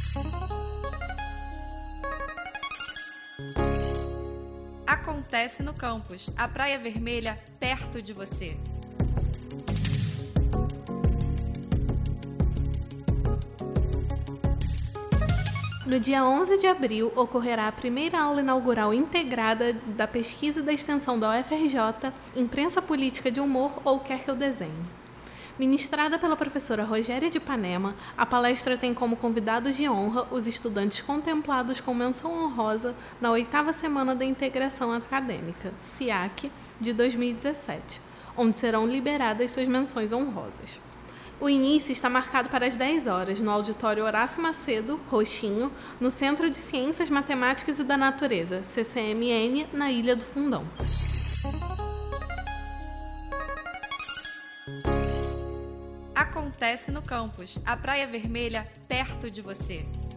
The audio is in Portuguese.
Acontece no campus, a Praia Vermelha perto de você. No dia 11 de abril, ocorrerá a primeira aula inaugural integrada da pesquisa da extensão da UFRJ, Imprensa Política de Humor ou Quer que eu desenhe. Ministrada pela professora Rogéria de Ipanema, a palestra tem como convidados de honra os estudantes contemplados com menção honrosa na 8ª Semana da Integração Acadêmica, SIAC, de 2017, onde serão liberadas suas menções honrosas. O início está marcado para as 10 horas, no auditório Horácio Macedo, Roxinho, no Centro de Ciências Matemáticas e da Natureza, CCMN, na Ilha do Fundão. Acontece no campus, a Praia Vermelha perto de você.